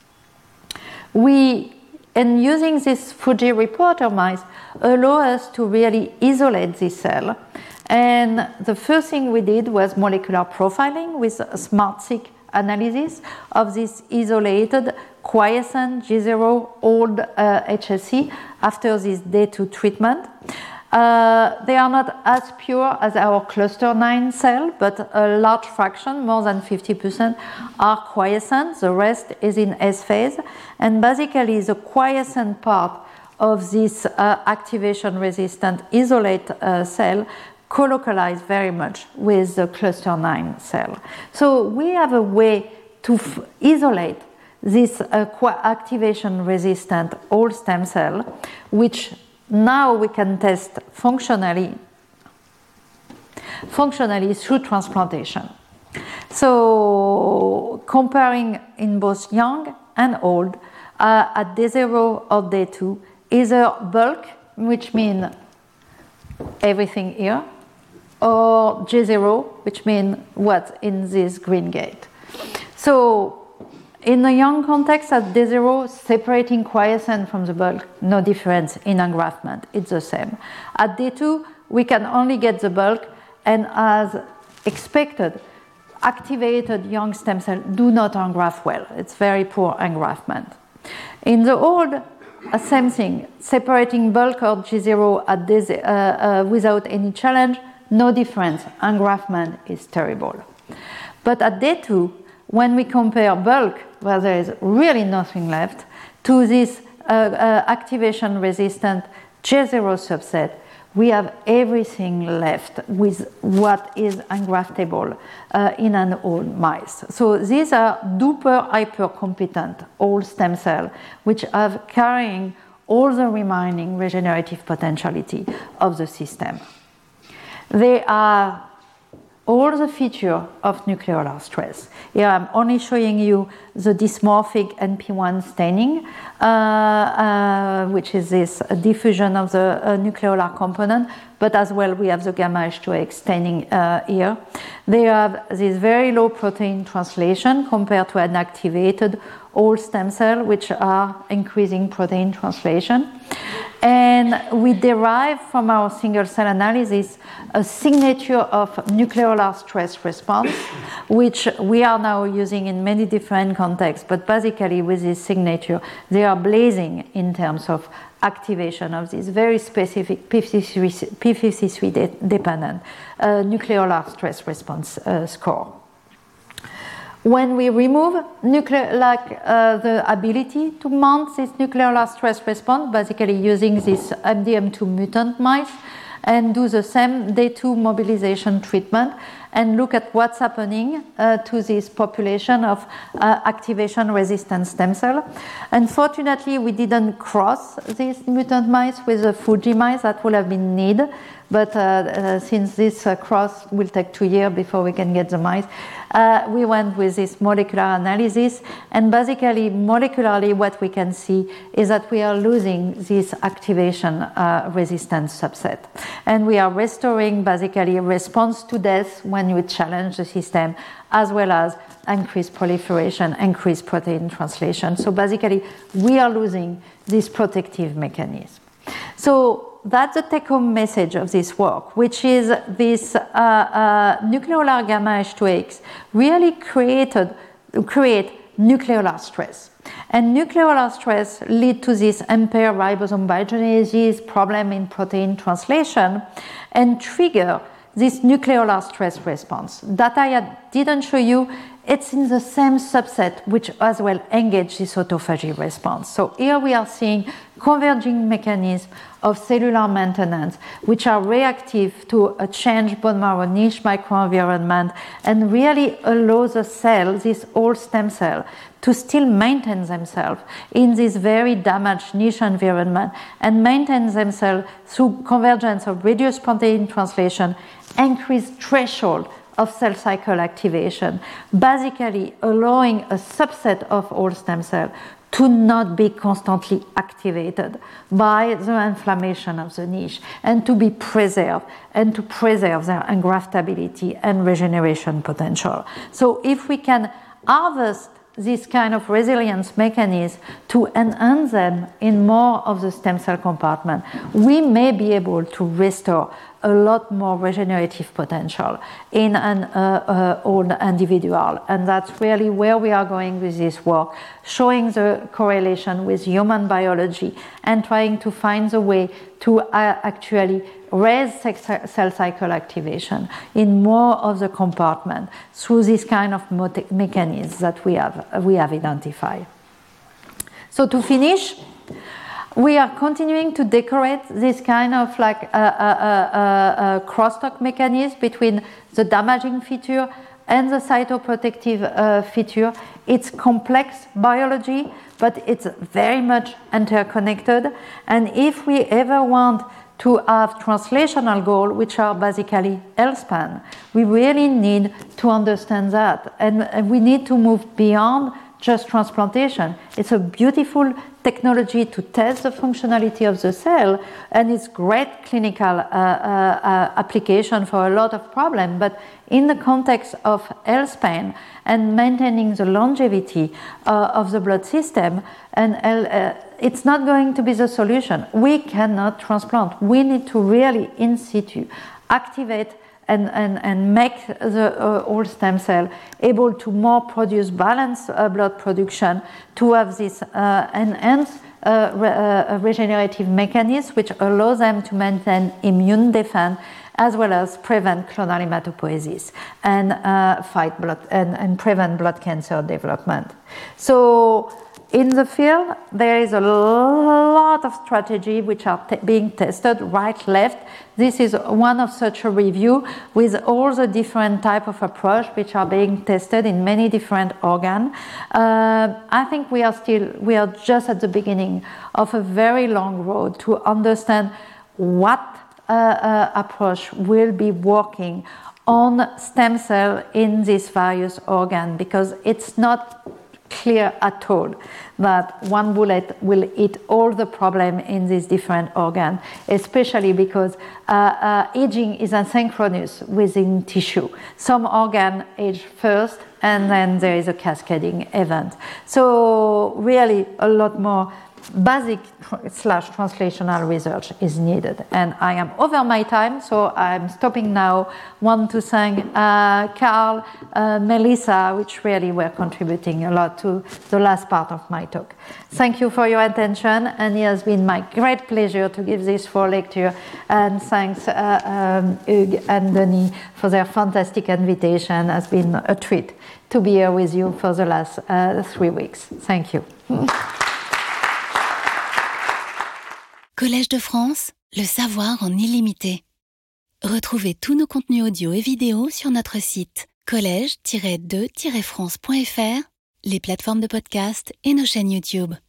And using this Fuji reporter mice allow us to really isolate this cell. And the first thing we did was molecular profiling with a SmartSeq analysis of this isolated quiescent G0 old HSC after this day 2 treatment. They are not as pure as our cluster 9 cell, but a large fraction, more than 50%, are quiescent. The rest is in S phase. And basically, the quiescent part of this activation resistant isolate cell colocalize very much with the cluster 9 cell. So we have a way to isolate this activation resistant old stem cell, which now we can test functionally through transplantation. So comparing in both young and old at day 0 or day 2, either bulk, which means everything here, or J0, which means what's in this green gate. So in the young context at day 0, separating quiescent from the bulk, no difference in engraftment, it's the same. At day 2, we can only get the bulk, and as expected, activated young stem cells do not engraft well. It's very poor engraftment. In the old, same thing, separating bulk or G0 at day, without any challenge, no difference, engraftment is terrible. But at day 2, when we compare bulk, where there is really nothing left, to this activation resistant J0 subset, we have everything left with what is engraftable in an old mice. So these are duper hypercompetent old stem cells which are carrying all the remaining regenerative potentiality of the system. They are all the features of nucleolar stress. Here I'm only showing you the dysmorphic NP1 staining, which is this diffusion of the nucleolar component, but as well we have the gamma H2AX staining here. They have this very low protein translation compared to an activated whole stem cell, which are increasing protein translation. And we derive from our single cell analysis a signature of nucleolar stress response, which we are now using in many different contexts, but basically with this signature, they are blazing in terms of activation of this very specific p53 dependent nucleolar stress response score. When we remove the ability to mount this nucleolar stress response, basically using this MDM2 mutant mice, and do the same day 2 mobilization treatment, and look at what's happening to this population of activation-resistant stem cell. Unfortunately, we didn't cross these mutant mice with the Fuji mice. That would have been needed. But since this cross will take 2 years before we can get the mice, we went with this molecular analysis. And basically, molecularly, what we can see is that we are losing this activation resistance subset. And we are restoring basically response to death when you challenge the system, as well as increased proliferation, increased protein translation. So basically, we are losing this protective mechanism. So that's the take-home message of this work, which is this nucleolar gamma H2AX really create nucleolar stress. And nucleolar stress lead to this impaired ribosome biogenesis, problem in protein translation, and trigger this nucleolar stress response. That I didn't show you, it's in the same subset which as well engage this autophagy response. So here we are seeing converging mechanisms of cellular maintenance, which are reactive to a changed bone marrow niche microenvironment and really allow the cell, this old stem cell, to still maintain themselves in this very damaged niche environment and maintain themselves through convergence of reduced protein translation, increased threshold of cell cycle activation, basically allowing a subset of all stem cells to not be constantly activated by the inflammation of the niche and to be preserved and to preserve their engraftability and regeneration potential. So if we can harvest this kind of resilience mechanism to enhance them in more of the stem cell compartment, we may be able to restore a lot more regenerative potential in an old individual. And that's really where we are going with this work, showing the correlation with human biology and trying to find the way to actually raise cell cycle activation in more of the compartment through this kind of mechanisms that we have identified. So to finish, we are continuing to decorate this kind of like crosstalk mechanism between the damaging feature and the cytoprotective feature. It's complex biology, but it's very much interconnected. And if we ever want to have translational goals, which are basically healthspan, we really need to understand that. And we need to move beyond just transplantation. It's a beautiful technology to test the functionality of the cell, and it's great clinical application for a lot of problems. But in the context of health span and maintaining the longevity of the blood system, and it's not going to be the solution. We cannot transplant. We need to really in situ activate and make the whole stem cell able to more produce balanced blood production, to have this enhanced regenerative mechanism which allows them to maintain immune defense as well as prevent clonal hematopoiesis and fight blood and prevent blood cancer development. So in the field, there is a lot of strategy which are being tested, right, left. This is one of such a review with all the different type of approach which are being tested in many different organs. I think we are just at the beginning of a very long road to understand what approach will be working on stem cell in these various organs, because it's not clear at all that one bullet will hit all the problem in these different organs, especially because aging is asynchronous within tissue. Some organs age first, and then there is a cascading event. So really a lot more basic / translational research is needed. And I am over my time, so I'm stopping now. Want to thank Carl, Melissa, which really were contributing a lot to the last part of my talk. Thank you for your attention, and it has been my great pleasure to give this for lecture. And thanks Hugues and Denis for their fantastic invitation. It has been a treat to be here with you for the last 3 weeks. Thank you. Collège de France, le savoir en illimité. Retrouvez tous nos contenus audio et vidéo sur notre site collège-2-france.fr, les plateformes de podcast et nos chaînes YouTube.